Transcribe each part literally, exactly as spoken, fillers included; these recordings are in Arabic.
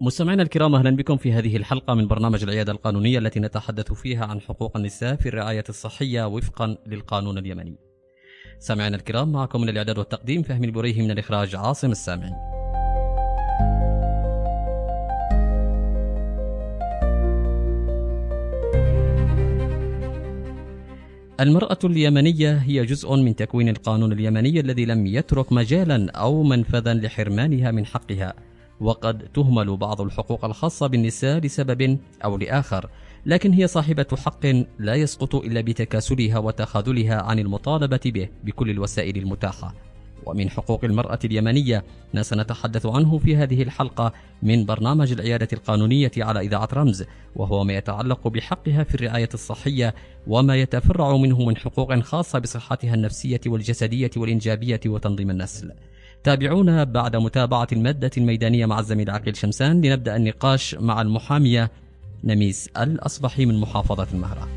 مستمعينا الكرام، أهلا بكم في هذه الحلقة من برنامج العيادة القانونية التي نتحدث فيها عن حقوق النساء في الرعاية الصحية وفقا للقانون اليمني. سامعينا الكرام، معكم من الإعداد والتقديم فهمي البريهي، من الإخراج عاصم السامعي. المرأة اليمنية هي جزء من تكوين القانون اليمني الذي لم يترك مجالا أو منفذا لحرمانها من حقها، وقد تهمل بعض الحقوق الخاصة بالنساء لسبب أو لآخر، لكن هي صاحبة حق لا يسقط إلا بتكاسلها وتخاذلها عن المطالبة به بكل الوسائل المتاحة. ومن حقوق المرأة اليمنية ما سنتحدث عنه في هذه الحلقة من برنامج العيادة القانونية على إذاعة رمز، وهو ما يتعلق بحقها في الرعاية الصحية وما يتفرع منه من حقوق خاصة بصحتها النفسية والجسدية والإنجابية وتنظيم النسل. تابعونا بعد متابعة المادة الميدانية مع الزميل عقيل شمسان لنبدأ النقاش مع المحامية نميس الأصبحي من محافظة المهرة.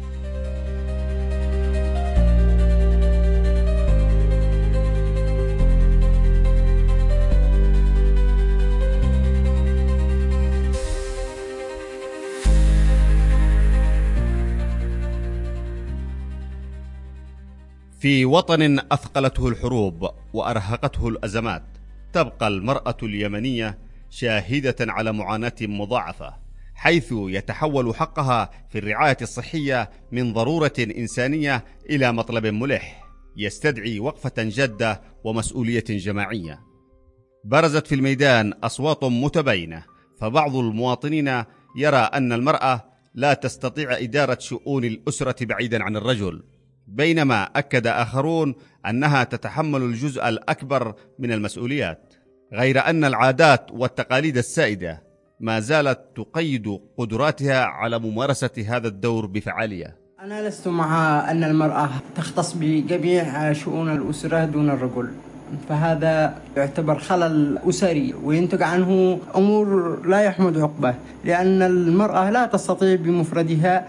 في وطن أثقلته الحروب وأرهقته الأزمات، تبقى المرأة اليمنية شاهدة على معاناة مضاعفة، حيث يتحول حقها في الرعاية الصحية من ضرورة إنسانية إلى مطلب ملح يستدعي وقفة جادة ومسؤولية جماعية. برزت في الميدان أصوات متباينة، فبعض المواطنين يرى أن المرأة لا تستطيع إدارة شؤون الأسرة بعيدا عن الرجل، بينما أكد آخرون أنها تتحمل الجزء الأكبر من المسؤوليات، غير أن العادات والتقاليد السائدة ما زالت تقيد قدراتها على ممارسة هذا الدور بفعالية. أنا لست مع أن المرأة تختص بجميع شؤون الأسرة دون الرجل، فهذا يعتبر خلل أسري وينتج عنه أمور لا يحمد عقباه، لأن المرأة لا تستطيع بمفردها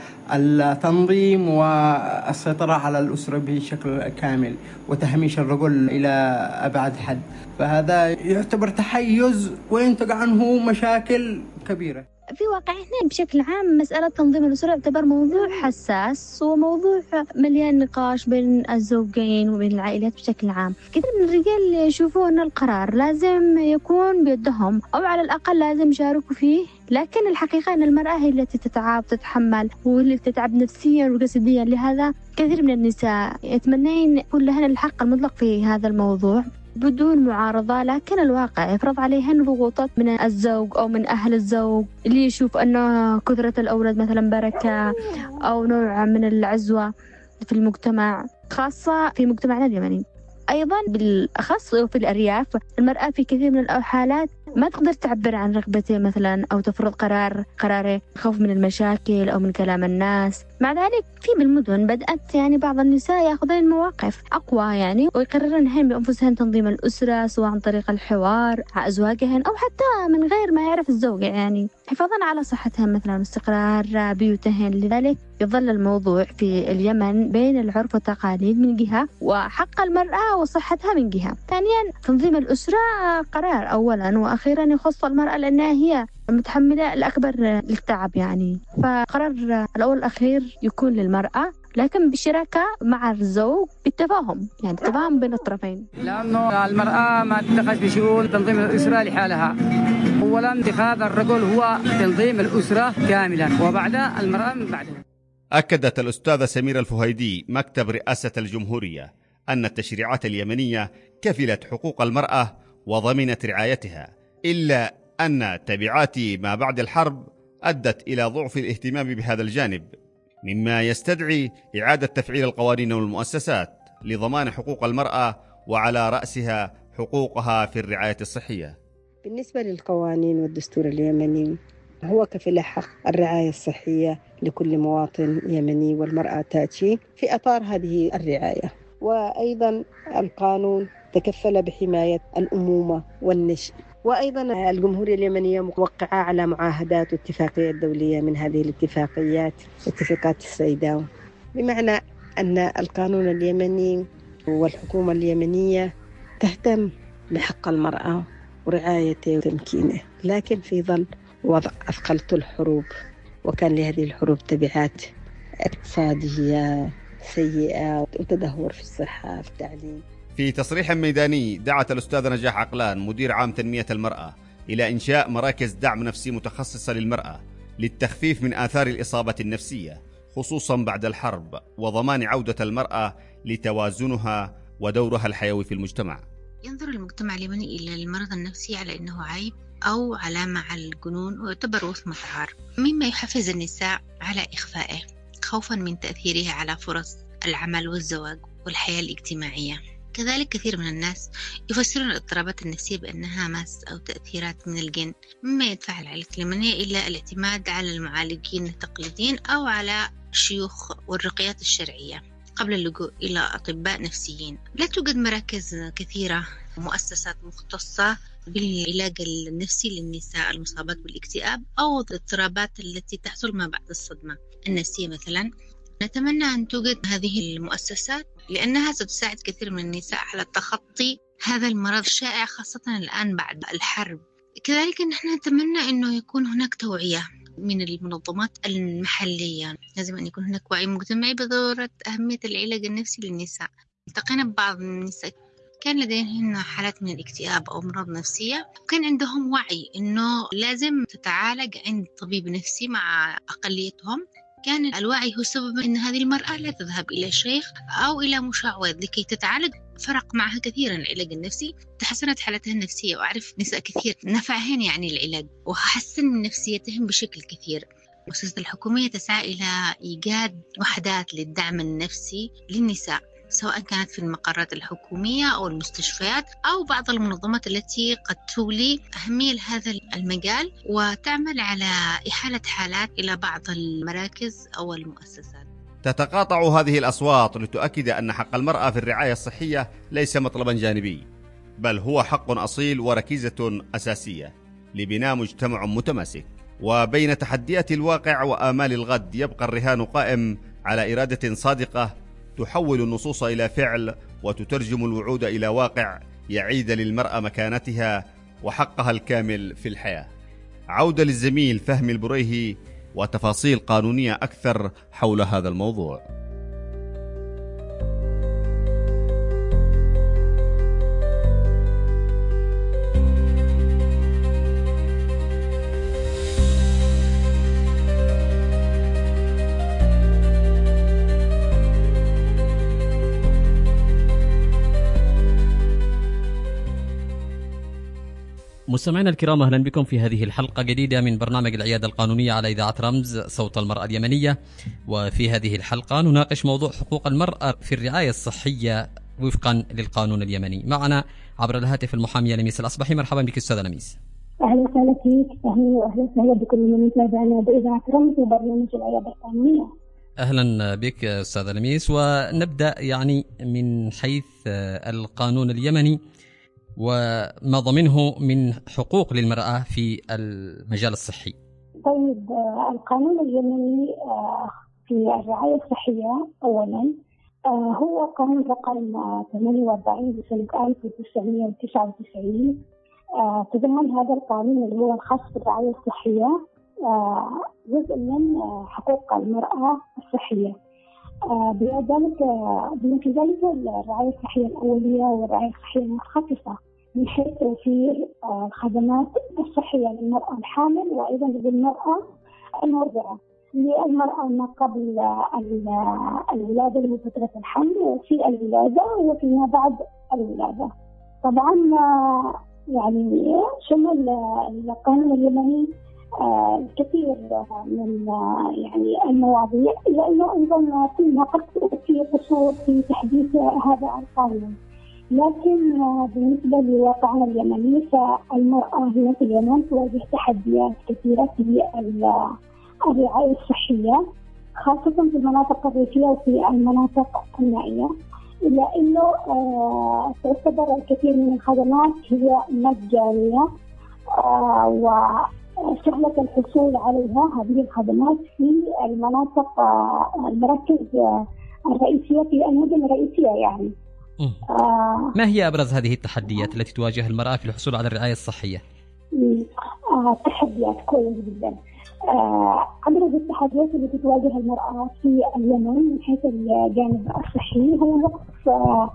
التنظيم والسيطرة على الأسرة بشكل كامل وتهميش الرجل إلى أبعد حد، فهذا يعتبر تحيز وينتج عنه مشاكل كبيرة. في واقعنا بشكل عام مسألة تنظيم الأسرة يعتبر موضوع حساس وموضوع مليان نقاش بين الزوجين وبين العائلات بشكل عام. كثير من الرجال يشوفون أن القرار لازم يكون بيدهم أو على الأقل لازم يشاركوا فيه، لكن الحقيقة أن المرأة هي التي تتعب تتحمل واللي تتعب نفسيا وجسديا. لهذا كثير من النساء يتمنين يكون لهن الحق المطلق في هذا الموضوع بدون معارضة، لكن الواقع يفرض عليهن ضغوطات من الزوج أو من أهل الزوج اللي يشوف أنه كثرة الأولاد مثلا بركة أو نوع من العزوة في المجتمع، خاصة في مجتمعنا اليمني. أيضا بالأخص في الأرياف المرأة في كثير من الحالات ما تقدر تعبر عن رغبتها مثلا أو تفرض قرار قراره خوف من المشاكل أو من كلام الناس. مع ذلك في بالمدن بدأت يعني بعض النساء يأخذين مواقف أقوى يعني ويقررن هن بأنفسهن تنظيم الأسرة، سواء عن طريق الحوار مع أزواجهن أو حتى من غير ما يعرف الزوج، يعني حفاظا على صحتهن مثلا واستقرار بيوتهن. لذلك يظل الموضوع في اليمن بين العرف والتقاليد من جهة وحق المرأة وصحتها من جهة. ثانيا تنظيم الأسرة قرار أولا وأخيرا يخص المرأة لأنها هي المتحملة الأكبر للتعب، يعني فقرار الأول الأخير يكون للمرأة لكن بشراكة مع الزوج بالتفاهم، يعني تفاهم بين الطرفين، لأنه المرأة ما تدخل بشؤون تنظيم الأسرة لحالها. أولا اتخاذ الرجل هو تنظيم الأسرة كاملا وبعدها المرأة من بعدها. أكدت الأستاذة سميرة الفهيدي مكتب رئاسة الجمهورية أن التشريعات اليمنية كفلت حقوق المرأة وضمنت رعايتها، إلا أن تبعات ما بعد الحرب أدت إلى ضعف الاهتمام بهذا الجانب، مما يستدعي إعادة تفعيل القوانين والمؤسسات لضمان حقوق المرأة وعلى رأسها حقوقها في الرعاية الصحية. بالنسبة للقوانين والدستور اليمني هو كفل حق الرعاية الصحية لكل مواطن يمني، والمرأة تأتي في أطار هذه الرعاية. وأيضا القانون تكفل بحماية الأمومة والنشء، وأيضا الجمهورية اليمنية موقعة على معاهدات واتفاقيات دولية، من هذه الاتفاقيات اتفاقات السيداو، بمعنى أن القانون اليمني والحكومة اليمنية تهتم بحق المرأة ورعايته وتمكينه، لكن في ظل وضع أثقلته الحروب، وكان لهذه الحروب تبعات اقتصادية سيئة وتدهور في الصحة في التعليم. في تصريح ميداني دعت الأستاذة نجاح عقلان مدير عام تنمية المرأة إلى إنشاء مراكز دعم نفسي متخصصة للمرأة للتخفيف من آثار الإصابة النفسية خصوصا بعد الحرب، وضمان عودة المرأة لتوازنها ودورها الحيوي في المجتمع. ينظر المجتمع اليمني إلى المرض النفسي على أنه عيب أو علامة على الجنون، ويعتبر وصمة عار، مما يحفز النساء على إخفائه خوفا من تأثيره على فرص العمل والزواج والحياة الاجتماعية. كذلك كثير من الناس يفسرون الاضطرابات النفسية بأنها مس أو تأثيرات من الجن، مما يدفع العائلة اليمنية إلى الاعتماد على المعالجين التقليديين أو على الشيوخ والرقيات الشرعية قبل اللجوء إلى أطباء نفسيين. لا توجد مراكز كثيرة ومؤسسات مختصة بالعلاج النفسي للنساء المصابات بالاكتئاب أو الاضطرابات التي تحصل ما بعد الصدمة النفسية مثلا. نتمنى أن توجد هذه المؤسسات لأنها ستساعد كثير من النساء على تخطي هذا المرض الشائع خاصة الآن بعد الحرب. كذلك نحن نتمنى أنه يكون هناك توعية من المنظمات المحلية. لازم أن يكون هناك وعي مجتمعي بضرورة أهمية العلاج النفسي للنساء. التقينا ببعض النساء كان لديهن حالات من الاكتئاب أو أمراض نفسية، وكان عندهم وعي أنه لازم تتعالج عند طبيب نفسي مع أقليتهم. كان الوعي هو سبب أن هذه المرأة لا تذهب إلى شيخ أو إلى مشعوذ لكي تتعالج. فرق معها كثيرا العلاج النفسي، تحسنت حالتها النفسية، وأعرف نساء كثير نفعهن يعني العلاج وحسن من نفسيتهم بشكل كثير. المؤسسة الحكومية تسعى إلى إيجاد وحدات للدعم النفسي للنساء، سواء كانت في المقرات الحكومية أو المستشفيات أو بعض المنظمات التي قد تولي أهمية لهذا المجال وتعمل على إحالة حالات إلى بعض المراكز أو المؤسسات. تتقاطع هذه الأصوات لتؤكد أن حق المرأة في الرعاية الصحية ليس مطلبا جانبي، بل هو حق أصيل وركيزة أساسية لبناء مجتمع متماسك. وبين تحديات الواقع وآمال الغد يبقى الرهان قائم على إرادة صادقة تحول النصوص إلى فعل وتترجم الوعود إلى واقع يعيد للمرأة مكانتها وحقها الكامل في الحياة. عودة للزميل فهمي البريهي وتفاصيل قانونية أكثر حول هذا الموضوع. مستمعينا الكرام، أهلا بكم في هذه الحلقة جديدة من برنامج العيادة القانونية على إذاعة رمز صوت المرأة اليمنية. وفي هذه الحلقة نناقش موضوع حقوق المرأة في الرعاية الصحية وفقا للقانون اليمني. معنا عبر الهاتف المحامية لميس الأصبحي. مرحبا بك أستاذة لميس. أهلا وسهلا فيك. أهلا وأهلا وسهلا بكل من يتابعنا بإذاعة رمز وبرنامج العيادة القانونية. أهلا بك أستاذة لميس، ونبدأ يعني من حيث القانون اليمني وما ضمنه من حقوق للمرأة في المجال الصحي. طيب، القانون اليمني في الرعاية الصحية أولا هو قانون رقم ثمانية وأربعين لسنة ألف وتسعمائة وتسعة وتسعين. تضمن هذا القانون اللي هو الخاص بالرعاية الصحية جزء من حقوق المرأة الصحية. بذلك بمثل ذلك الرعاية الصحية الأولية والرعاية الصحية المتخصصة من حيث توفير الخدمات الصحية للمرأة الحامل وأيضا للمرأة المرضعة، للمرأة ما قبل الولادة لفترة الحمل وفي الولادة وفيما بعد الولادة. طبعا يعني شمل القانون اليمني الكثير من يعني المواضيع، إلا أنه أيضا فيما قد في قصور في تحديث هذا القانون. لكن بالنسبة لواقعنا اليمني فالمرأة هنا في اليمن تواجه تحديات كثيرة في الرعاية الصحية، خاصة في المناطق الريفية وفي المناطق النائية، إلا أنه تعتبر الكثير من الخدمات هي مجانية وسهلة الحصول عليها هذه الخدمات في المناطق المراكز الرئيسية في المدن الرئيسية يعني. ما هي أبرز هذه التحديات التي تواجه المرأة في الحصول على الرعاية الصحية؟ تحديات كويس جدا. أبرز التحديات التي تواجه المرأة في اليمن من حيث الجانب الصحي هو نقص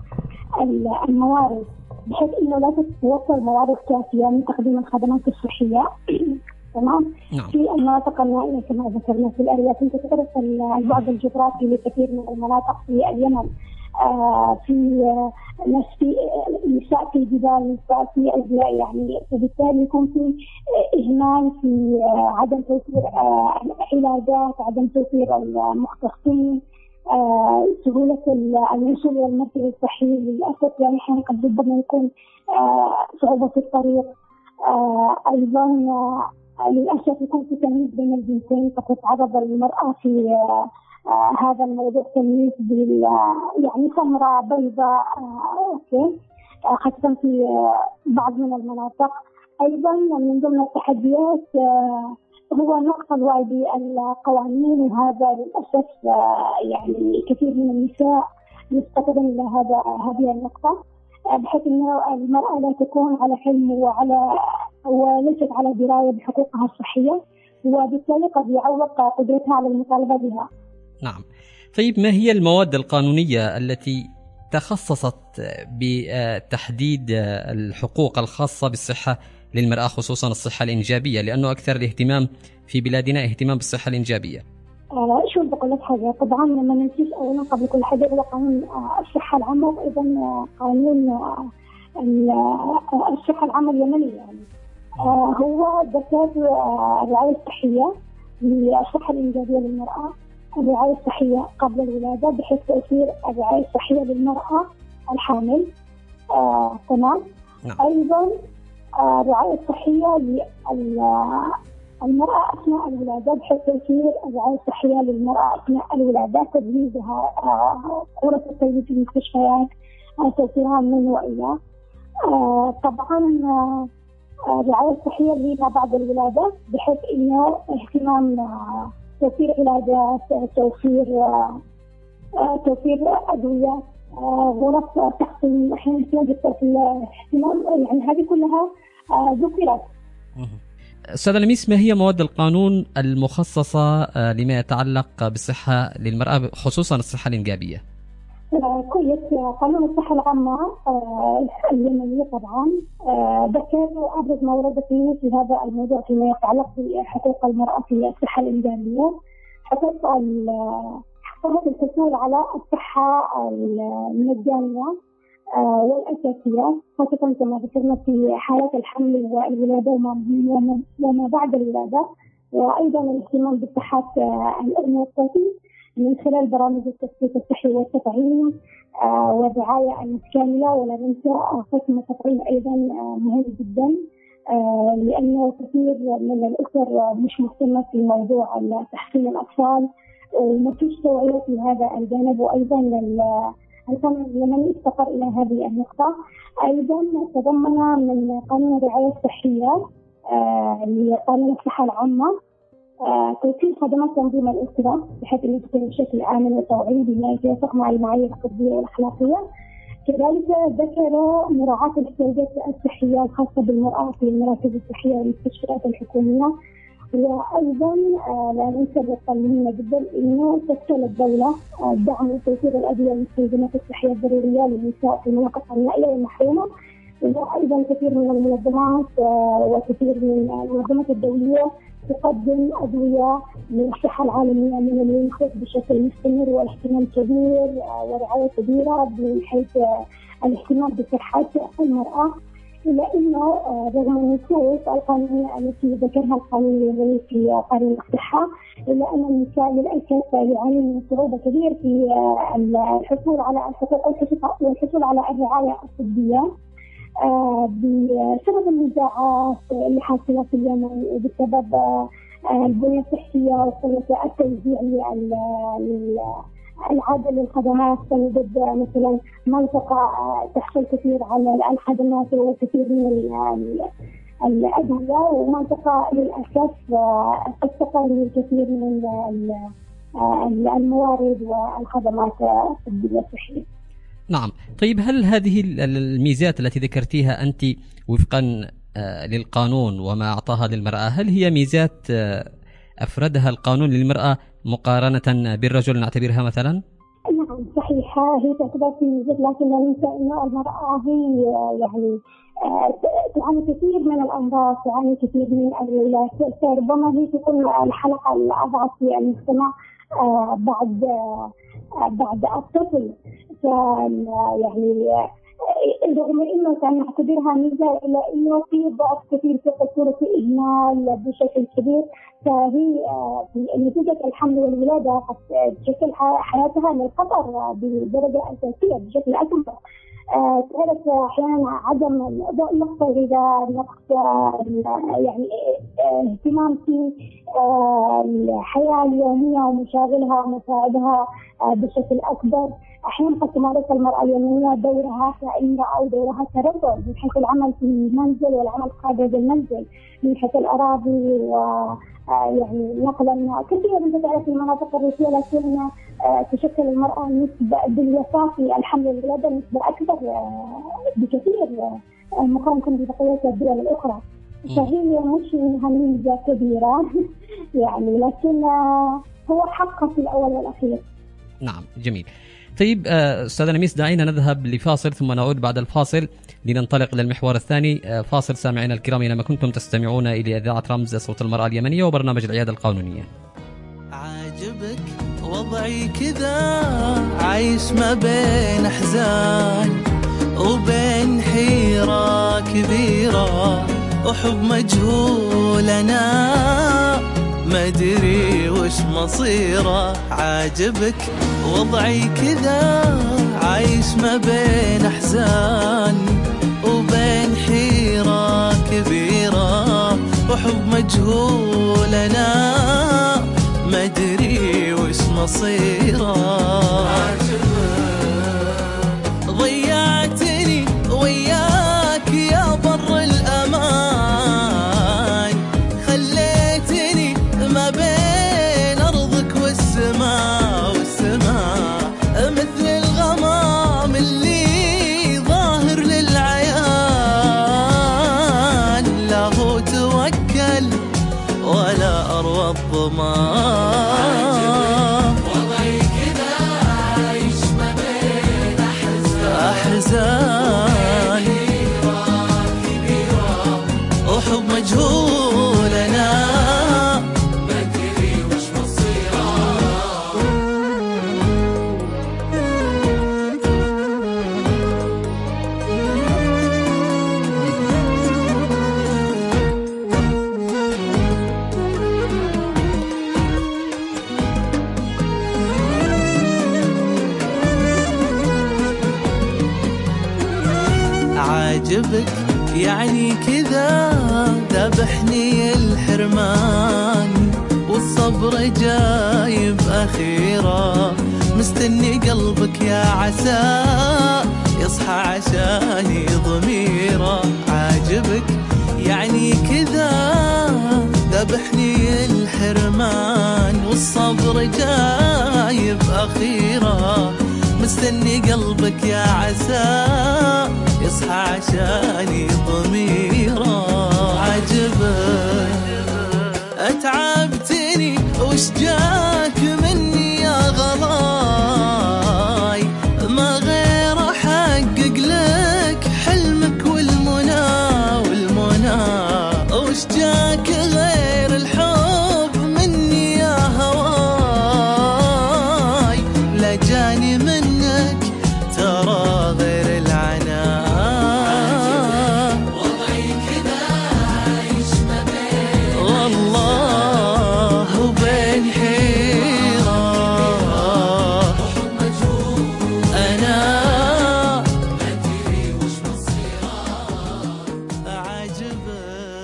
الموارد، بحيث أنه لا تتوفر موارد كافية من تقديم الخدمات الصحية. تمام. في المناطق النائية كما ذكرنا في الأرياف، أنت تعرف البعد الجغرافي لكثير من المناطق في اليمن، آه في ناس في نساء في جبال، نساء في أجواء، يعني فبالتالي يكون في إهمال في آه عدم توفير آه علاجات، عدم توفير المختصين، آه سهولة الوصول إلى المركز الصحي للأسف يعني أحيانا قد ربما يكون آه صعوبة في الطريق. آه أيضا آه للأسف يكون في تمييز بين الجنسين، قد تتعرض المرأة في آه آه هذا الموضوع تمييز بال يعني سمراء بيضاء آه أوكي آه خاصة في آه بعض من المناطق. أيضا من ضمن التحديات آه هو نقص الوعي بالقوانين، وهذا للأسف آه يعني كثير من النساء يفتقدن إلى هذا هذه النقطة، آه بحيث أن المرأة لا تكون على علم وعلى وليست على دراية بحقوقها الصحية، وبالتالي قد يعوق قدرتها على المطالبة بها. نعم. طيب ما هي المواد القانونية التي تخصصت بتحديد الحقوق الخاصة بالصحة للمرأة، خصوصا الصحة الإنجابية، لأنه أكثر الاهتمام في بلادنا اهتمام بالصحة الإنجابية؟ آه شو بقول لك حاجة، طبعا ما ننسيش أولا قبل كل حاجة هو قانون آه الصحة العامة، وأيضا آه قانون آه الصحة العامة اليمنية. يعني آه هو دكتور آه الرعاية الصحية للصحة الإنجابية للمرأة، الرعاية الصحية قبل الولادة بحيث تأثير الرعاية الصحية للمرأة الحامل. آه، تمام. نعم. أيضا آه، الرعاية الصحية للمرأة أثناء الولادة بحيث تأثير الرعاية الصحية للمرأة أثناء الولادة، تجهيزها، آه، غرف التوليد في المستشفيات، آه، توفيرها من وإلى. آه، طبعا آه، الرعاية الصحية لما بعد الولادة بحيث إنه اهتمام آه، توفير علاجات، توفير آه، توفير أدوية، آه، غرف تحصين، أحيانا تواجد اهتمام، يعني هذه كلها آه، ذكرت. أستاذة لميس، ما هي مواد القانون المخصصة آه، لما يتعلق بالصحة للمرأة خصوصا الصحة الإنجابية؟ آه، كويس. قانون الصحة العامة آه، اليمنية طبعا آه، ذكر أبرز ما ورد فيه في هذا الموضوع فيما يتعلق بحقوق المرأة في الصحة الإنجابية، حقوق حقوق الحصول على الصحة المجانية آه، والأساسية، خاصة كما ذكرنا في حالات الحمل والولادة وما, وما بعد الولادة، وأيضا الاهتمام بالصحة آه، الأم والطفل من خلال برامج التثقيف الصحي والتطعيم آه والرعاية الكاملة. ولا ننسى قسم التطعيم أيضا آه مهم جدا، آه لأنه كثير من الأسر مش مهتمة في موضوع تحصين الأطفال، وما فيش توعية في هذا الجانب. وأيضا القانون اليمني افتقر إلى هذه النقطة. أيضا تضمن من قانون الرعاية الصحية آه لقانون الصحة العامة آه، توفير خدمات تنظيم الأسرة بحيث أن تكون بشكل آمن وتوعوي بما يتوافق مع المعايير الطبية والأخلاقية. كذلك ذكر مراعاة الاحتياجات الصحية الخاصة بالمرأة في المراكز الصحية والمستشفيات الحكومية. وأيضا آه، لا ننسى النقطة المهمة جدا أنه تشكل الدولة آه، دعم وتوفير الأدوية والمستلزمات الصحية الضرورية للنساء في المناطق النائية والمحرومة. وأيضا كثير من المنظمات آه، وكثير من المنظمات الدولية تقدم أدوية للصحة العالمية من اليونيسف بشكل مستمر، واهتمام كبير ورعاية كبيرة من حيث الاهتمام بصحة المرأة. إلا أنه رغم النصوص القانونية التي ذكرها القانون اليمني في قانون الصحة، إلا أن النساء للأسف يعانين من صعوبة كبيرة في الحصول على الحقوق والحصول على الرعاية الطبية آه بسبب النزاعات اللي حاصلة في اليمن، وبسبب آه البنية الصحية وقلة التوزيع العادل للخدمات. فنجد مثلا منطقة آه تحصل كثير على الخدمات وكثير من الأدوية، ومنطقة للأسف آه قد تقل الكثير من الموارد والخدمات الطبية الصحية. نعم. طيب هل هذه الميزات التي ذكرتيها أنت وفقا للقانون وما أعطاها للمرأة، هل هي ميزات أفردها القانون للمرأة مقارنة بالرجل نعتبرها مثلا؟ نعم صحيحة، هي تعتبر في ميزات، لكن لا ننسى أن المرأة هي يعني تعاني كثير من الأمراض، تعاني كثير من العلاج، ربما هي تكون الحلقة الأضعف في المجتمع بعد بعد الطفل. يعني رغم انه كان نعتبرها ميزه الا انه في ضعف كثير في خطوره الاهمال بشكل كبير، فهي نتيجه الحمل والولاده قد تشكل حياتها للخطر بدرجه اساسيه بشكل اكبر. تعرف احيانا عدم نقص الغذاء، نقص يعني اهتمام في الحياه اليوميه ومشاغلها ومصاعبها بشكل اكبر. احيانا قد تمارس المراه اليوميه دورها كامراه او دورها كرجل من حيث العمل في المنزل والعمل خارج المنزل، من حيث الاراضي و يعني نقلا كثيرا من تعرف المناطق الريفيه، لكن تشكل المراه نسبه بالوفاه في الحمل والولاده نسبه اكبر بكثير مقارنه ببقيه الدول الاخرى. فهي مش انها ميزه كبيره يعني، لكن هو حقها في الاول والاخير. نعم جميل. طيب أستاذة لميس، دعينا نذهب لفاصل ثم نعود بعد الفاصل لننطلق إلى المحور الثاني. فاصل سامعينا الكرام، إنما كنتم تستمعون إلى إذاعة رمز صوت المرأة اليمنية وبرنامج العيادة القانونية. عاجبك وضعي كذا، عايش ما بين أحزان وبين حيرة كبيرة وحب مجهول أنا ما أدري وش مصيره. عاجبك وضعي كذا، عايش ما بين أحزان وبين حيرة كبيرة وحب مجهول أنا ما أدري وش مصيره. ضيعتني وياك يا بر الأمان، خليتني ما بين أرضك والسماء والسماء، مثل الغمام اللي ظاهر للعيان، لا هو توكل ولا أروى الضمان. وضعي كذا عايش ما بين أحزان كبيرة وحب مجهول أنا ما أدري وش مصيره. عاجبك يعني كذا ذبحني الحرمان، والصبر جايب أخيرا، مستني قلبك يا عسى يصحى عشاني ضميره. عاجبك يعني كذا ذبحني الحرمان، والصبر جايب أخيرا، مستني قلبك يا عسى يصحى عشاني ضميره. عجبك أتعبتني وش جاك مني يا غلاي، ما غير أحقق لك حلمك والمنى والمنى، وش جاك غير الحب مني يا هواي، لا جاني منك ترى غير العناء. وضعي كذا عايش ما بين والله وبين حيرة وحب مجهول أنا ما أدري وش مصيره. عاجبك.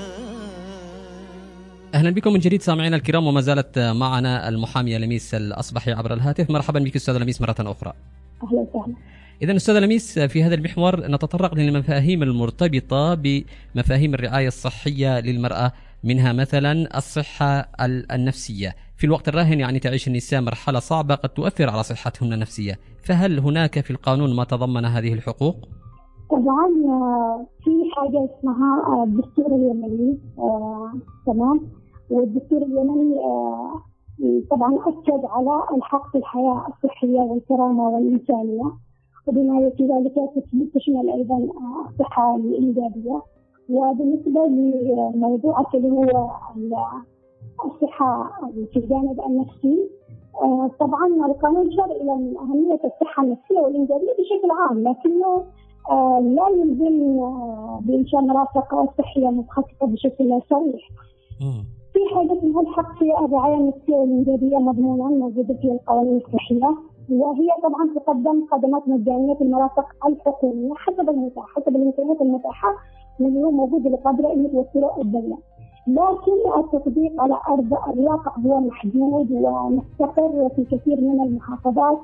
أهلا بكم من جديد سامعينا الكرام، وما زالت معنا المحامية لميس الأصبحي عبر الهاتف. مرحبا بك أستاذة لميس مرة أخرى. أهلا وسهلا. إذن أستاذة لميس، في هذا المحور نتطرق للمفاهيم المرتبطة بمفاهيم الرعاية الصحية للمرأة، منها مثلا الصحة النفسية. في الوقت الراهن يعني تعيش النساء مرحلة صعبة قد تؤثر على صحتهن النفسية، فهل هناك في القانون ما تضمن هذه الحقوق؟ طبعا في حاجة اسمها الدستور اليمني. آه، تمام. والدستور اليمني آه، طبعا أكد على الحق في الحياة الصحية والكرامة والإنسانية، وبما يفي ذلك تشمل أيضا الصحة الإنجابية. وبالنسبة لموضوعك اللي هو الصحة في الجانب النفسي، طبعا القانون أشار إلى أهمية الصحة النفسية والإنجابية بشكل عام، لكنه لا يلزم بإنشاء مرافق صحية متخصصة بشكل صريح. في حاجة اسمها الحق في الرعاية النفسية والإنجابية مضمونا موجودة في القوانين الصحية، وهي طبعا تقدم خدمات مجانية في المرافق الحكومية حسب المتاح حسب الإمكانيات المتاحة واللي هو موجود لقدر أن توفره الدولة. لكن التطبيق على أرض الواقع هو محدود ومستقر في كثير من المحافظات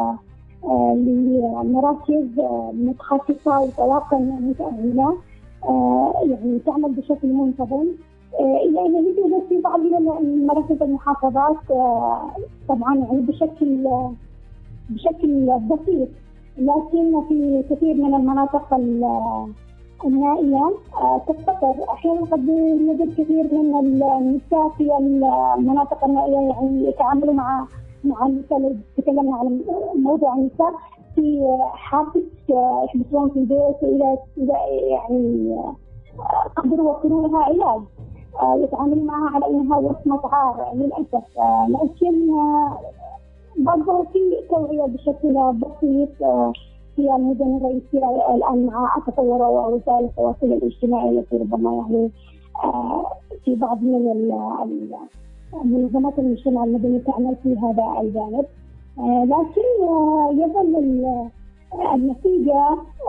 لمراكز متخصصة وطواقم متأهلة يعني تعمل بشكل منتظم، إلا أن يوجد في بعض من المراكز المحافظات طبعا يعني بشكل بشكل بسيط، لكن في كثير من المناطق النائية تفتقر. أحيانا قد يوجد كثير من النساء في المناطق النائية يعني يتعاملوا مع مع النساء اللي تكلمنا على موضوع النساء في حافز يحبسون في البيت إلى يعني قدروا يوفروا لها علاج يتعاملوا معها على أنها وصمة عار للأسف. لكن برضه في توعية بشكل بسيط في المدن الرئيسية الآن مع تطور وسائل التواصل الاجتماعي التي ربما يعني في بعض من منظمات المجتمع المدني تعمل في هذا الجانب، لكن يظل النتيجة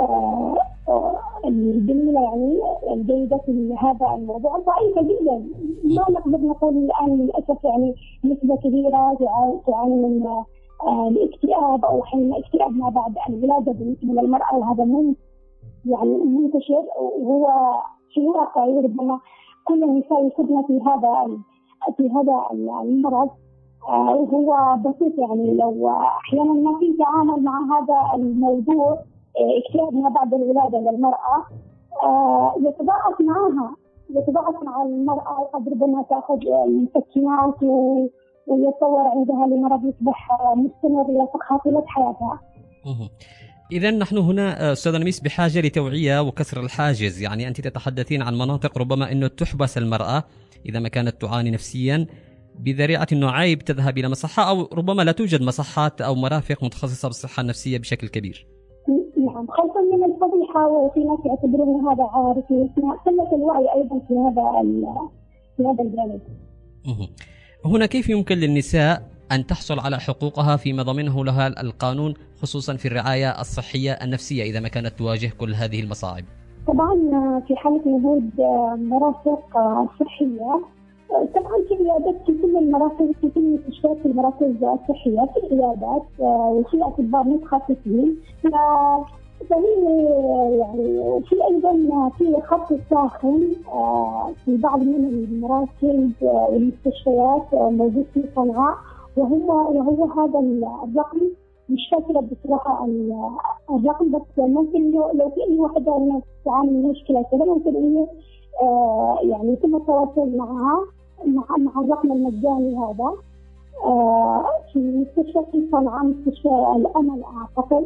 الجميلة يعني الجيدة في هذا الموضوع ضعيفة جدا. ما نقدر نقول الآن للأسف يعني نسبة كبيرة تعاني من الاكتئاب أو حين اكتئاب ما بعد الولادة بالنسبة للمرأة، وهذا من يعني منتشر وهو في واقع ربما كل النساء يصبن في هذا في هذا المرض، وهو بسيط يعني لو أحيانا ما في تعامل مع هذا الموضوع اكتئاب ما بعد الولادة للمرأة يتضاعف معها يتضاعف مع المرأة قد ربما تأخذ مسكنات ويتطور عندها لمرض يصبح مستمر يلصق طيلة حياتها. إذن نحن هنا أستاذة نميس بحاجة لتوعية وكسر الحاجز. يعني أنت تتحدثين عن مناطق ربما أنه تحبس المرأة إذا ما كانت تعاني نفسيا بذريعة أنه عيب تذهب إلى مصحة، أو ربما لا توجد مصحات أو مرافق متخصصة بالصحة النفسية بشكل كبير. نعم، خوفا من الفضيحة، وفي ناس يعتبرون هذا عار في قلة الوعي أيضا في هذا في هذا الجانب. هنا كيف يمكن للنساء أن تحصل على حقوقها فيما ضمنه لها القانون، خصوصا في الرعاية الصحية النفسية إذا ما كانت تواجه كل هذه المصاعب؟ طبعا في حالة وجود مرافق صحية، طبعا في عيادات في كل المراكز، في كل المستشفيات، في المراكز الصحية، في عيادات وفي أطباء متخصصين، فهي يعني وفي أيضا في خط ساخن في بعض من المراكز والمستشفيات موجود في صنعاء، وهو وهو هذا الرقم مش فاكرة بصراحة الرقم، بس ممكن لو في أي واحدة الناس تعاني من مشكلة كذا ممكن إنه يعني يتم التواصل معها مع مع الرقم المجاني هذا في مستشفى في صنعاء، مستشفى الأمل أعتقد.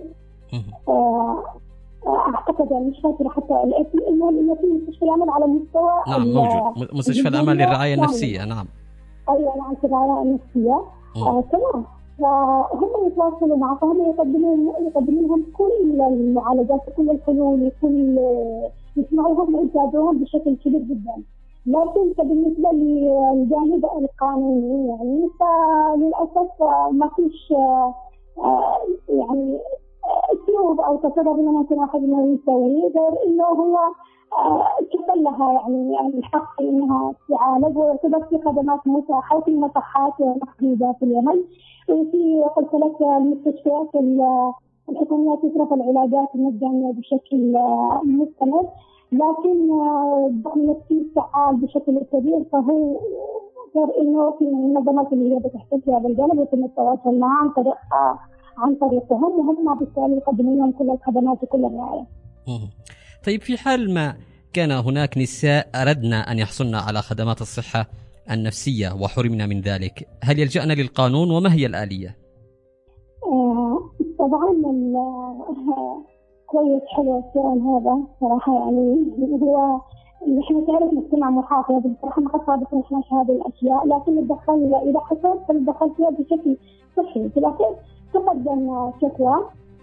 أعتقد يعني مش فاكرة حتى الاسم، إنه في مستشفى الأمل على مستوى نعم موجود مستشفى الأمل للرعاية النفسية. نعم أيوة نعم الرعاية النفسية تمام. فهم يتواصلوا مع فهم يقدمون يقدمون لهم كل المعالجات وكل الحلول وكل يسمعوهم ويتابعوهم بشكل كبير جدا. لكن بالنسبة للجانب القانوني يعني فللأسف ما فيش يعني اسلوب او تصرف انه ممكن واحد انه يسويه غير انه هو كفل لها يعني الحق انها تعالج، ويعتبر في خدمات متاحه في مصحات محدوده في اليمن، وفي قلت لك المستشفيات الحكوميه تصرف العلاجات المجانيه بشكل مستمر، لكن بقيت في فعال بشكل كبير، فهو غير انه في المنظمات اللي هي بتحتاج في هذا الجانب يتم التواصل معها عن طريق عن طريقهم، وهم بالتالي يقدمون لهم كل الخدمات وكل الرعاية. طيب في حال ما كان هناك نساء أردنا أن يحصلن على خدمات الصحة النفسية وحرمنا من ذلك، هل يلجأن للقانون وما هي الآلية؟ آه طبعا كويس، حلو السؤال هذا صراحة. يعني هو نحن تعرف مجتمع محافظ بصراحة ما قد صادف نحن هذه الأشياء، لكن الدخل إذا حصلت فالدخل فيها بشكل صحي. في الأخير تقدم شكوى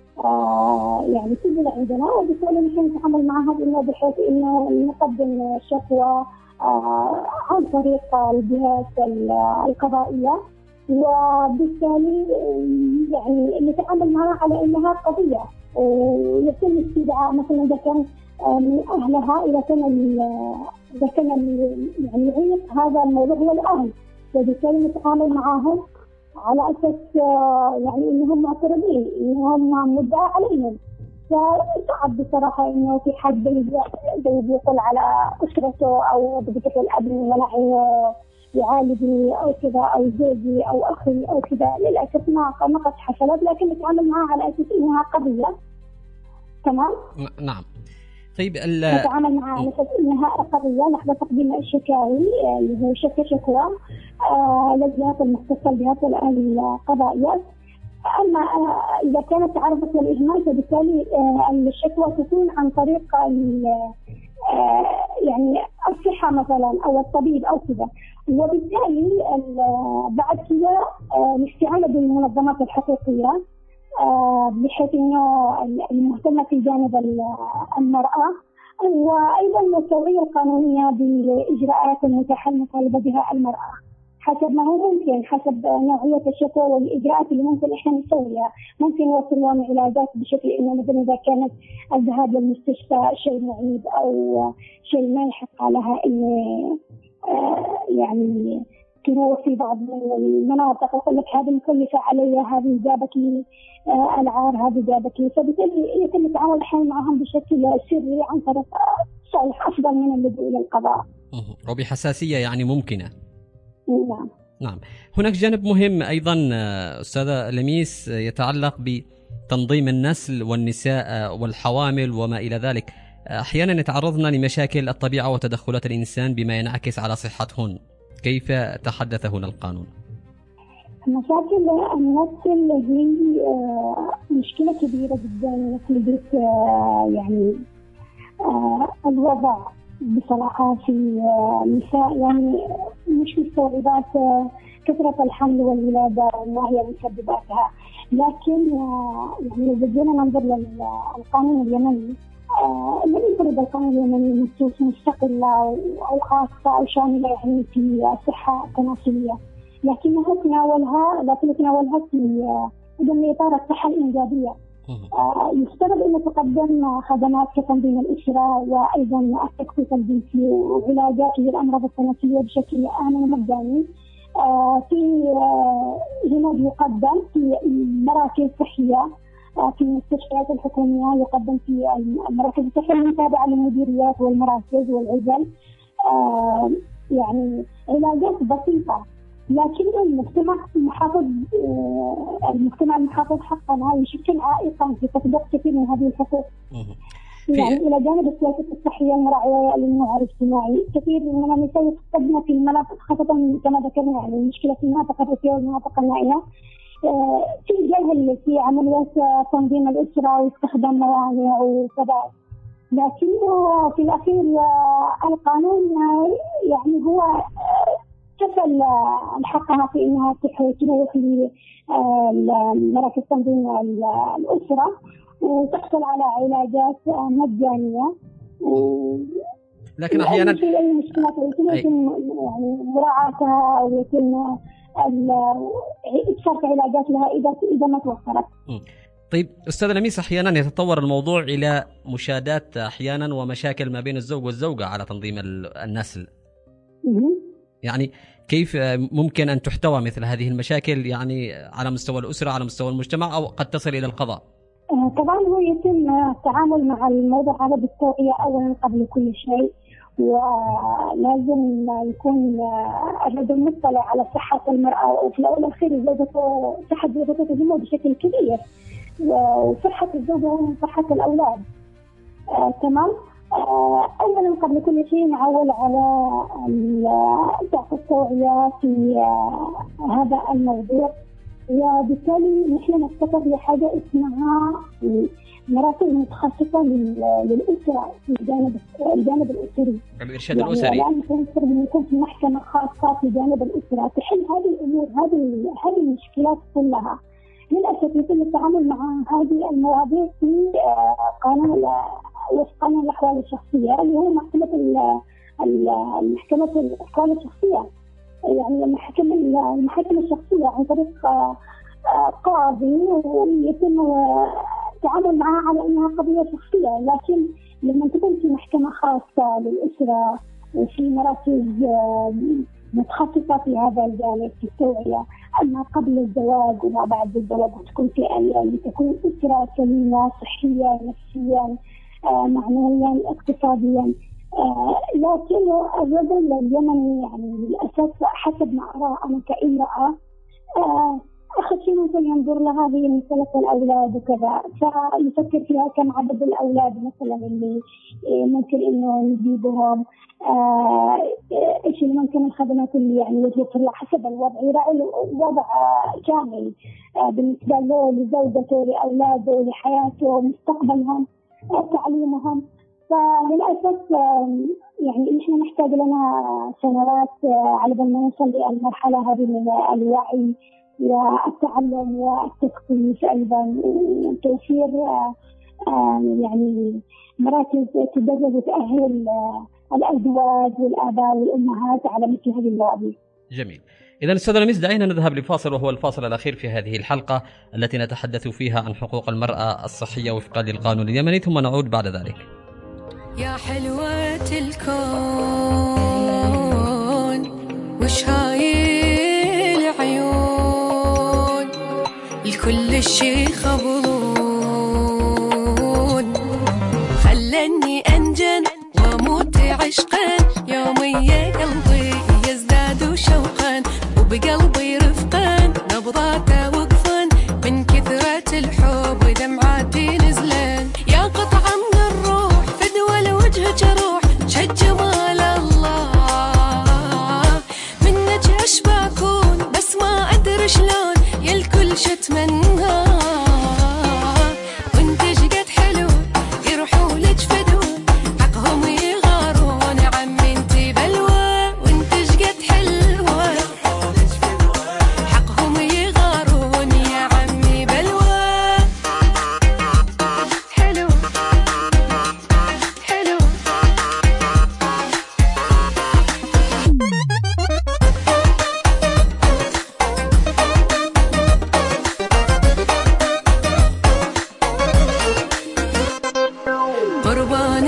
آه يعني تجي عندنا، وبالتالي نحن نتعامل معها بإنه بحيث إنه نقدم شكوى آه عن طريق الجهات القضائية، وبالتالي يعني نتعامل معها على إنها قضية، ويتم استدعاء مثلا إذا كان من أهلها، إذا كان إذا كان يعني يعيق هذا الموضوع هو الأهل، وبالتالي نتعامل معهم على أساس يعني إنهم معترضين، إنهم مدعى عليهم. فصعب بصراحة إنه في حد يقول على أسرته أو بقية الأب منع إنه يعالجني أو كذا، أو زوجي أو أخي أو كذا. للأسف ما ما قد حصلت، لكن نتعامل معها على أساس إنها قضية. تمام؟ نعم. طيب نتعامل معها على أساس إنها قضية لحظة تقديم الشكاوي اللي هو شكوى شكوى آه للجهات المختصة بهذه القضايا. أما آه إذا كانت تعرضت للإهمال فبالتالي آه الشكوى تكون عن طريق آه يعني الصحة مثلا أو الطبيب أو كذا، وبالتالي بعد كذا آه الاستعانة بالمنظمات الحقوقية آه بحيث إنه المهتمة في جانب المرأة، وأيضا التوعية القانونية بالإجراءات المتاحة المطالبة بها المرأة حسب ما هو ممكن، حسب نوعية الشكوى والإجراءات اللي ممكن إحنا نسويها. ممكن نوصل لهم علاجات بشكل إنه مثلا إذا كانت الذهاب للمستشفى شيء معيب أو شيء ما يحق لها إنه آه يعني تروح في بعض المناطق ويقول لك هذه مكلفة علي، هذه جابت لي آه العار، هذه جابت لي، فبالتالي يتم التعامل الحين معهم بشكل سري عن طريق صالح أفضل من اللجوء إلى القضاء، وبحساسية يعني ممكنة. نعم. نعم. هناك جانب مهم أيضا أستاذة لميس يتعلق بتنظيم النسل والنساء والحوامل وما إلى ذلك. أحيانا يتعرضن لمشاكل الطبيعة وتدخلات الإنسان بما ينعكس على صحتهن، كيف تحدث هنا القانون؟ مشاكل النسل هي مشكلة كبيرة جدا نتيجة يعني الوضع بصراحة في النساء، يعني مش مستوعبات كثرة الحمل والولادة وما هي مسبباتها. لكن يعني لو بدينا ننظر للقانون اليمني، لم يفرض القانون اليمني نصوص مستقلة أو خاصة أو شاملة يعني في الصحة التناسلية، لكنها تناولها لكن تناولها في ضمن إطار الصحة الإنجابية. يفترض أن تقدم خدمات كتنظيم الأسرة وأيضا التخطيط الجنسي وعلاجات للأمراض التناسلية بشكل آمن ومجاني. في هنا يقدم في مراكز صحية، في المستشفيات الحكومية، يقدم في المراكز الصحية المتابعة للمديريات والمراكز والعزل يعني علاجات بسيطة. لكن المجتمع المحافظ المجتمع المحافظ حقا يشكل عائقا في تطبيق كثير من هذه الحقوق. يعني إلى جانب السياسة الصحية المراعية للنوع الاجتماعي، كثير من النساء يفقدن في المناطق خاصة كما ذكرنا يعني المشكلة في المناطق الريفية والمناطق النائية في جهل في عمليات تنظيم الأسرة واستخدام موانع وكذا. لكن في الأخير القانون يعني هو كفل حقها في انها تروح لمراكز تنظيم الاسره وتحصل على علاجات مجانيه، لكن احيانا في اي مشكلات يتم يعني مراعاتها او يتم صرف علاجات لها اذا اذا ما توفرت. طيب أستاذة لميس، أحيانا يتطور الموضوع إلى مشادات أحيانا ومشاكل ما بين الزوج والزوجة على تنظيم النسل. يعني كيف ممكن أن تحتوى مثل هذه المشاكل يعني على مستوى الأسرة، على مستوى المجتمع، أو قد تصل إلى القضاء؟ طبعا هو يتم التعامل مع الموضوع هذا بالتوعية أولا قبل كل شيء، ولازم يكون الرجل مطلع على صحة المرأة، وفي الأول والأخير زوجته صحة زوجته تهمه بشكل كبير، وصحة الزوجة وصحة الأولاد. آه، تمام. آه، أولا قبل كل شيء نعول على ضعف التوعية في آه، هذا الموضوع، وبالتالي نحن نفتقد لحاجة اسمها مراكز متخصصة للأسرة في الجانب الجانب الأسري، الإرشاد يعني الأسري. الآن نفكر إنه يكون في محكمة خاصة في جانب الأسرة تحل هذه الأمور، هذه هذه المشكلات كلها. للأسف يتم التعامل مع هذه المواضيع في قانون وفق قانون الأحوال الشخصية اللي هو محكمة المحكمة الأحوال الشخصية، يعني المحكمة المحاكم الشخصية عن طريق قاضي ويتم التعامل معها على أنها قضية شخصية. لكن لما تكون في محكمة خاصة للأسرة وفي مراكز متخصصة في هذا الجانب في التوعية، أما قبل الزواج وما بعد الزواج، وتكون في يعني تكون أسرة سليمة صحيا نفسيا معنويا اقتصاديا. لكن الرجل اليمني يعني للأسف حسب ما أرى أنا كامرأة أخذ شيء ممكن ينظر لهذه مسألة الأولاد وكذا، فيفكر فيها كم عدد الأولاد مثلا اللي ممكن إنه نجيبهم، إيش اللي ممكن الخدمات اللي يعني يتوفر له حسب الوضع، يراعي الوضع كامل بالنسبة له لزوجته لأولاده لحياته مستقبلهم تعليمهم. فللأسف يعني نحن نحتاج لنا سنوات على بال ما نوصل للمرحلة هذه من الوعي والتعلم والتثقيف، أيضا توفير يعني مراكز تدرب وتأهل الأزواج والآباء والأمهات على مثل هذه المواضيع. جميل. إذا أستاذ لميس دعينا نذهب لفاصل، وهو الفاصل الأخير في هذه الحلقة التي نتحدث فيها عن حقوق المرأة الصحية وفقا للقانون اليمني، ثم نعود بعد ذلك. يا حلوة الكون وش هاي العيون الكل شي خبرون، خلني أنجن وأموت عشقا يومي يا قلبي يزداد شوقا وبقلبي رفقا نبضاته وقفا من كثرة الحب ودمعاتي نزلان. يا قطعة من الروح فدوى لوجهك روح شد جمال الله منك أشبه أكون بس ما أدري شلون يا الكل شتمنها، وانت شقد حلو يروحوا لك فدوى حقهم يغارون عمي انتي بلوى، وانت شقد حلوة حقهم يغارون يا عمي بلوى. حلو حلو قربان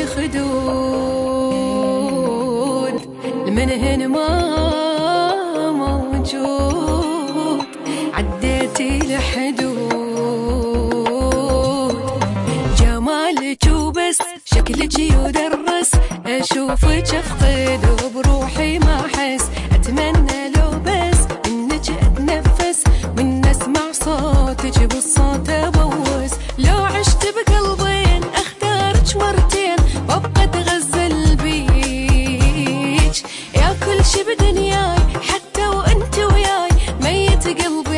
الخدود المنهن ما موجود عديتي الحدود جمالك وبس شكلك يدرس أشوفك أفقد وبروحي ما أحس أتمنى لو بس إنك أتنفس من أسمع صوتك بالصوت أبوس. لو عشت بقلبين أختارك مرتين وأبقى أتغزل بيك يا كل شي بدنياي حتى وأنت وياي ميت قلبي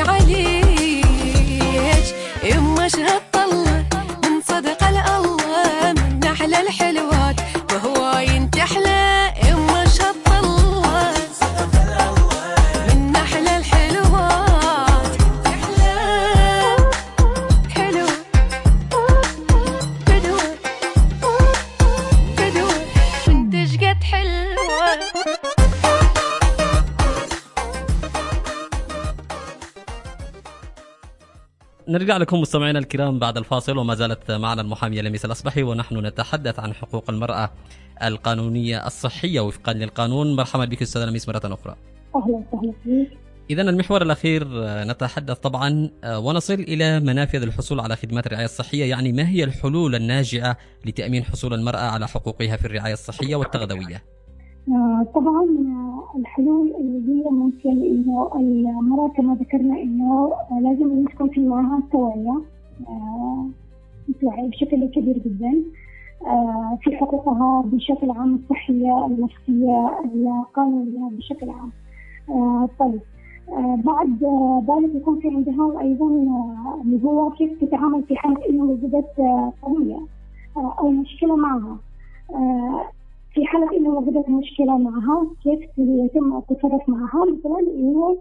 عليك. يما شهد طلة من صدق الله من أحلى الحلوات وهواي انت أحلى. يما شهد طلة من أحلى الحلوات أحلى حلو بدوى بدوى انت شقد حلوة. نرجع لكم مستمعينا الكرام بعد الفاصل، وما زالت معنا المحامية لميس الأصبحي ونحن نتحدث عن حقوق المرأة القانونية الصحية وفقا للقانون. مرحبا بك أستاذة لميس مرة أخرى. أهلا وسهلا فيك. إذا المحور الأخير نتحدث طبعا ونصل إلى منافذ الحصول على خدمات الرعاية الصحية، يعني ما هي الحلول الناجعة لتأمين حصول المرأة على حقوقها في الرعاية الصحية والتغذوية؟ طبعا الحلول اللي هي ممكن إنه المرأة كما ذكرنا إنه لازم إنه تكون في معها توعية توعية بشكل كبير جدا. في حقوقها بشكل عام، الصحية النفسية القانونية بشكل عام. طيب بعد ذلك يكون في عندها أيضا اللي هو كيف تتعامل في حالة إنه وجدت قضية أو مشكلة معها. في حالة إنه وجدت مشكلة معها كيف يتم التصرف معها، مثلا إنه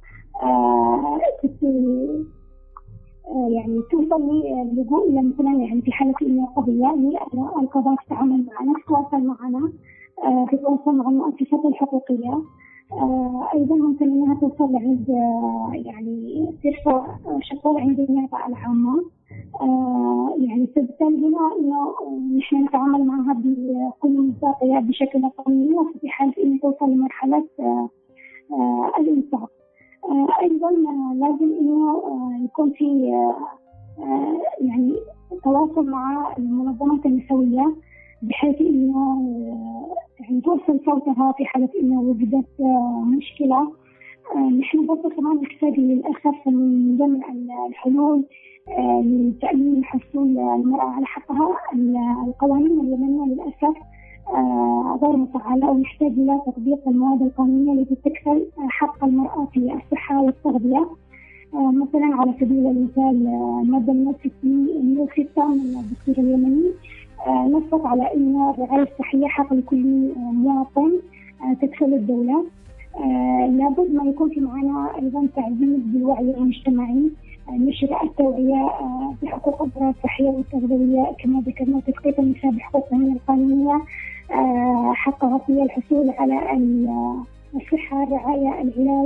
يعني توصل للجوء إلى مثلا يعني في حالة إنه قضية القضاء تتعامل معنا، تتواصل معنا، تتواصل مع المؤسسات الحقوقية. أيضا ممكن إنها توصل عند يعني ترفع شكوى عند النيابة العامة. يعني فبالتالي هنا إنه نحن نتعامل معها بكل مصداقية بشكل قانوني، وفي حال إنه توصل لمرحلة الإنصاف. أيضا لازم إنه يكون في يعني تواصل مع المنظمات النسوية بحيث إنه يعني توصل صوتها في حالة إنه وجدت مشكلة. نحن برضه كمان نحتاج للأسف من ضمن الحلول لتأمين حصول المرأة على حقها. القوانين اليمنية للأسف غير مفعلة، ونحتاج إلى تطبيق المواد القانونية التي تكفل حق المرأة في الصحة والتغذية. مثلا على سبيل المثال المادة مئة وستة من الدستور اليمني نصت على أن الرعاية الصحية حق لكل مواطن تكفل الدولة. لابد ما يكون في معنا أيضا تعزيز بالوعي المجتمعي، نشر التوعية بحقوق المرأة الصحية والتغذوية كما ذكرنا، تثقيف النساء بحقوقهن القانونية، حقها في الحصول على الصحة، الرعاية، العلاج.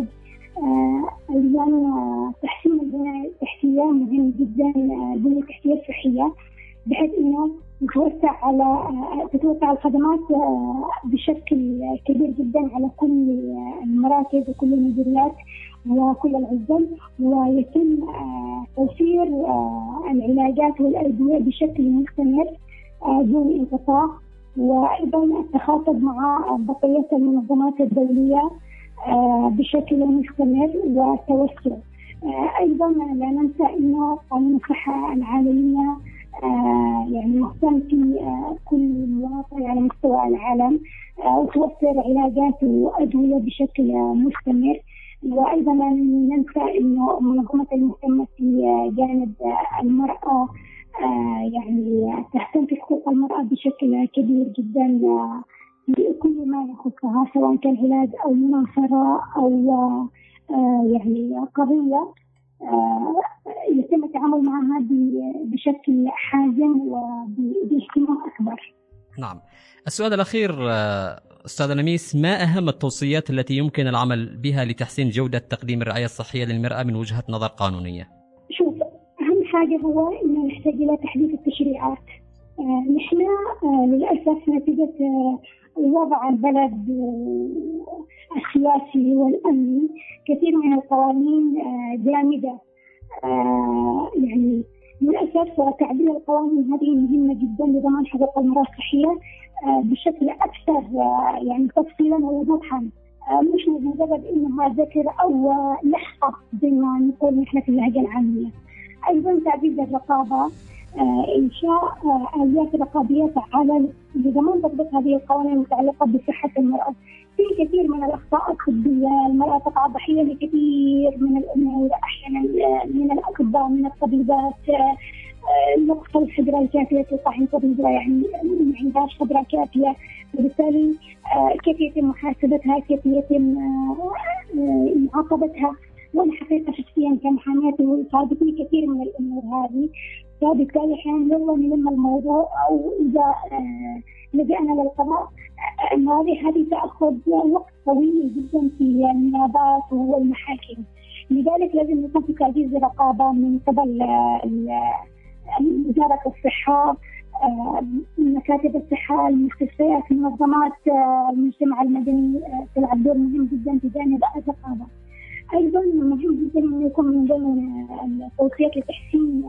أيضا تحسين البنية التحتية مهم جدا، البنية التحتية الصحية، بحيث إنه تتوسع على تتوسع الخدمات بشكل كبير جدا على كل المراكز وكل المديريات وكل العزل، ويتم توفير العلاجات والأدوية بشكل مستمر دون انقطاع. وأيضا التخاطب مع بقية المنظمات الدولية بشكل مستمر والتوسع. أيضا لا ننسى أنه قانون الصحة العالمية يعني مهتم في كل مواطن على مستوى العالم، وتوفر علاجات وأدوية بشكل مستمر. وأيضا لا ننسى أنه منظمة المهتمة في جانب المرأة يعني تهتم في حقوق المرأة بشكل كبير جدا في كل ما يخصها، سواء كان علاج أو مناصرة أو يعني قضية يتم التعامل معها بشكل حازم وباهتمام أكبر. نعم. السؤال الأخير أستاذة نميس، ما أهم التوصيات التي يمكن العمل بها لتحسين جودة تقديم الرعاية الصحية للمرأة من وجهة نظر قانونية؟ شوف، أهم حاجة هو إنه نحتاج إلى تحديث التشريعات. آه نحن آه للأسف نتيجة آه وضع البلد آه السياسي والأمني كثير من القوانين آه جامدة. آه يعني للأسف تعديل القوانين هذه مهمة جدا لضمان حقوق المرأة الصحية آه بشكل أكثر آه يعني تفصيلا ووضوحا، آه مش مجرد إنها ذكر أو آه لحظة زي ما نقول نحن في اللهجة العامية. أيضا تعزيز الرقابة، آه إنشاء آه آليات رقابية فعالة لضمان تطبيق هذه القوانين المتعلقة بصحة المرأة. في كثير من الأخطاء الطبية المرأة تقع ضحية لكثير من الأمور، أحيانا من الأطباء من الطبيبات نقص الخبرة الكافية توقع عند طبيبة يعني ما عندهاش خبرة كافية، وبالتالي كيف يتم محاسبتها، كيف يتم معاقبتها. وأنا حقيقة شخصيا كمحامية صادقني كثير من الأمور هذه، فبالتالي أحيانا يلا نلم الموضوع أو إذا لجأنا للقضاء هذه هذه تأخذ وقت طويل جدا في النيابات والمحاكم. لذلك لازم يكون في تعزيز رقابة من قبل وزارة الصحة، مكاتب الصحة، المستشفيات، منظمات المجتمع المدني تلعب دور مهم جدا في جانب الرقابة. أيضا مهم جدا أن يكون من ضمن التوصيات لتحسين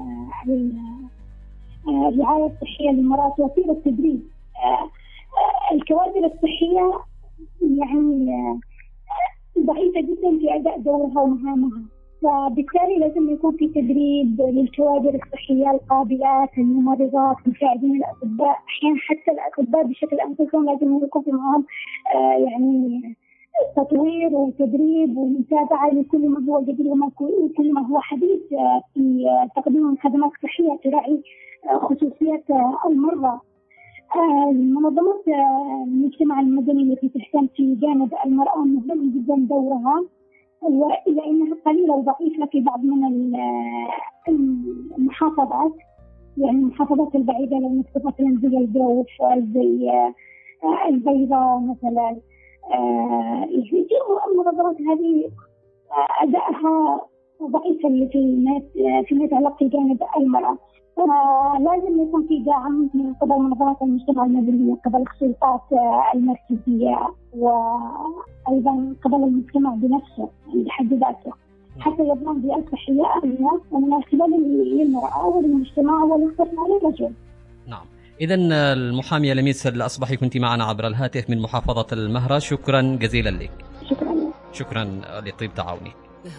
الرعاية الصحية للمرأة توفير التدريب. الكوادر الصحية يعني ضعيفة جدا في أداء دورها ومهامها، فبالتالي لازم يكون في تدريب للكوادر الصحية، القابلات، الممرضات، مساعدين الأطباء، أحيانا حتى الأطباء بشكل أنفسهم لازم يكون في معهم آه يعني تطوير وتدريب ومتابعة لكل ما هو جديد وكل ما هو حديث في تقديم الخدمات الصحية تراعي خصوصيات المرضى. منظمات المجتمع المدني التي تهتم في جانب المرأة مهم جدا دورها، وإلا أنها قليلة وضعيفة في بعض من المحافظات، يعني المحافظات البعيدة لو نذكر مثلا زي الجوف زي البيضاء مثلا. في المنظمات هذه أدائها ضعيف فيما يتعلق بجانب المرأة. لازم يكون في دعم من قبل منظمات المجتمع المدني، من قبل السلطات المركزية، وأيضا قبل المجتمع بنفسه بحد ذاته، حتى يضمن بيئة صحية آمنة ومناسبة للمرأة وللمجتمع وللطفل وللرجل. نعم. إذن المحامية لميس الأصبحي كنت معنا عبر الهاتف من محافظة المهرة، شكرا جزيلا لك. شكرا. شكرا لطيب تعاونك.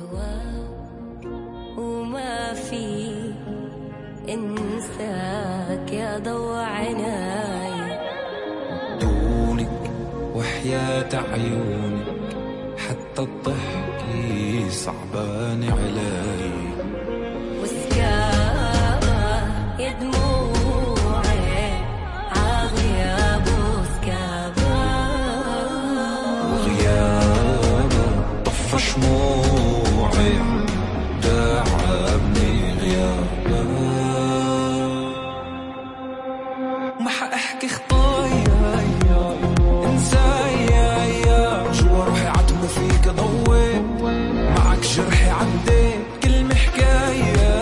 وما في انساك يا ضوء عناي، دونك وحياة عيونك حتى الضحك صعبان علي، وسكابة يا دموعي عغياب وسكابة، وغيابة طفى شموعي داعبني غيابة، ما حأحكي خطايا انسايا جوا روحي عتمو فيك ضوي، معك جرحي عديت كلمة حكاية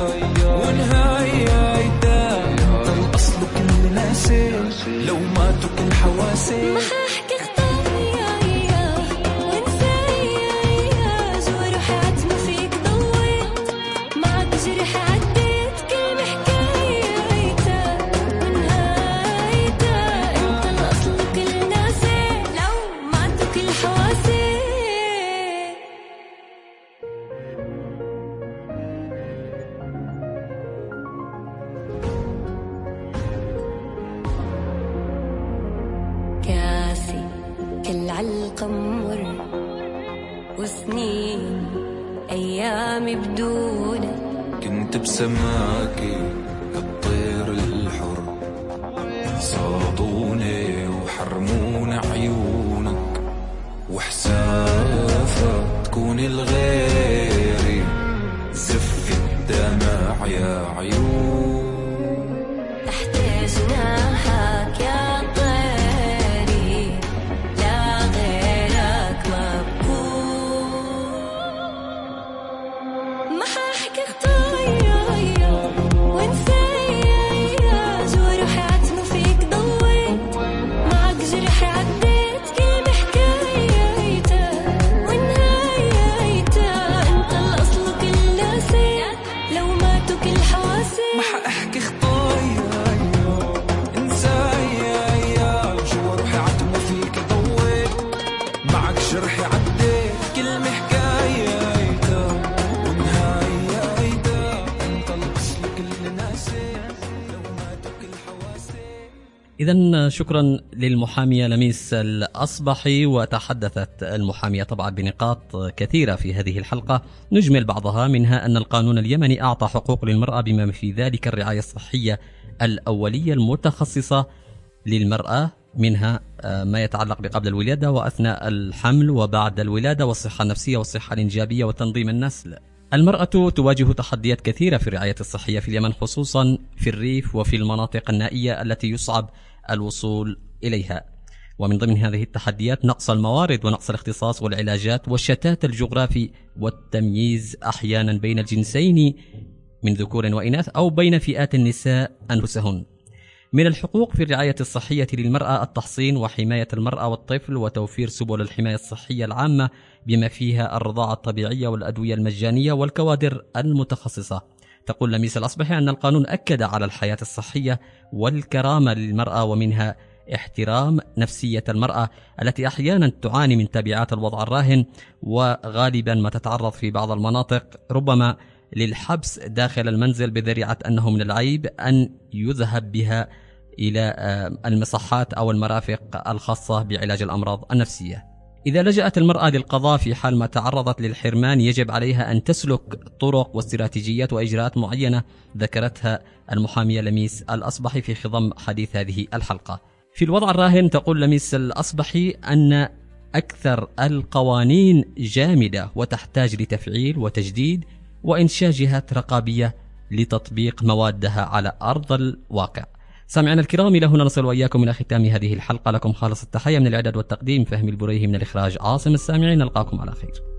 ونهاية انت الأصل وكل ناسي لو ماتوا كل حواسي، ما حأحكي خطايا وانسايا جوا روحي عتمو فيك ضوي، معك جرحي عديت كلمة حكاية ونهاية انت الأصل وكل ناسي لو ماتوا كل حواسي. كاسي كل علقة مر وسنين أيامي بدونك، كنت بسماكي كالطير الحر، صادوني وحرمون عيونك، وحسافة تكون الغيري زف الدمع يا عيون، تحت جناحك يا طيري لا غيرك مبكون، ما حأحكي خطايا وانسايا جوا روحي عتمو فيك ضويت، معك جرحي عديت كلمة حكايته ونهايته انت الأصل وكل ناسي لو ماتوا كل حواسي، ما حأحكي خطايا انسايا جوا روحي عتمو فيك ضويت، معك جرحي عديت كلمة حكاية ونهاية انت الأصل وكل ناسي لو ماتوا كل حواسي. إذن شكرا للمحامية لميس الأصبحي. وتحدثت المحامية طبعا بنقاط كثيرة في هذه الحلقة، نجمل بعضها منها أن القانون اليمني أعطى حقوق للمرأة بما في ذلك الرعاية الصحية الأولية المتخصصة للمرأة، منها ما يتعلق بقبل الولادة وأثناء الحمل وبعد الولادة، والصحة النفسية والصحة الإنجابية وتنظيم النسل. المرأة تواجه تحديات كثيرة في الرعاية الصحية في اليمن، خصوصا في الريف وفي المناطق النائية التي يصعب الوصول إليها. ومن ضمن هذه التحديات نقص الموارد ونقص الاختصاص والعلاجات والشتات الجغرافي والتمييز أحيانا بين الجنسين من ذكور وإناث أو بين فئات النساء أنفسهن. من الحقوق في الرعاية الصحية للمرأة التحصين وحماية المرأة والطفل وتوفير سبل الحماية الصحية العامة بما فيها الرضاعة الطبيعية والأدوية المجانية والكوادر المتخصصة. تقول لميس الأصبحي أن القانون أكد على الحياة الصحية والكرامة للمرأة، ومنها احترام نفسية المرأة التي أحيانا تعاني من تبعات الوضع الراهن، وغالبا ما تتعرض في بعض المناطق ربما للحبس داخل المنزل بذريعة أنه من العيب أن يذهب بها إلى المصحات أو المرافق الخاصة بعلاج الأمراض النفسية. إذا لجأت المرأة للقضاء في حال ما تعرضت للحرمان يجب عليها أن تسلك طرق واستراتيجيات وإجراءات معينة ذكرتها المحامية لميس الأصبحي في خضم حديث هذه الحلقة. في الوضع الراهن تقول لميس الأصبحي أن أكثر القوانين جامدة وتحتاج لتفعيل وتجديد وإنشاء جهات رقابية لتطبيق موادها على أرض الواقع. سامعنا الكرام، إلى هنا نصل وإياكم إلى ختام هذه الحلقة. لكم خالص التحية من الإعداد والتقديم فهمي البريهي، من الإخراج عاصم السامعين. نلقاكم على خير.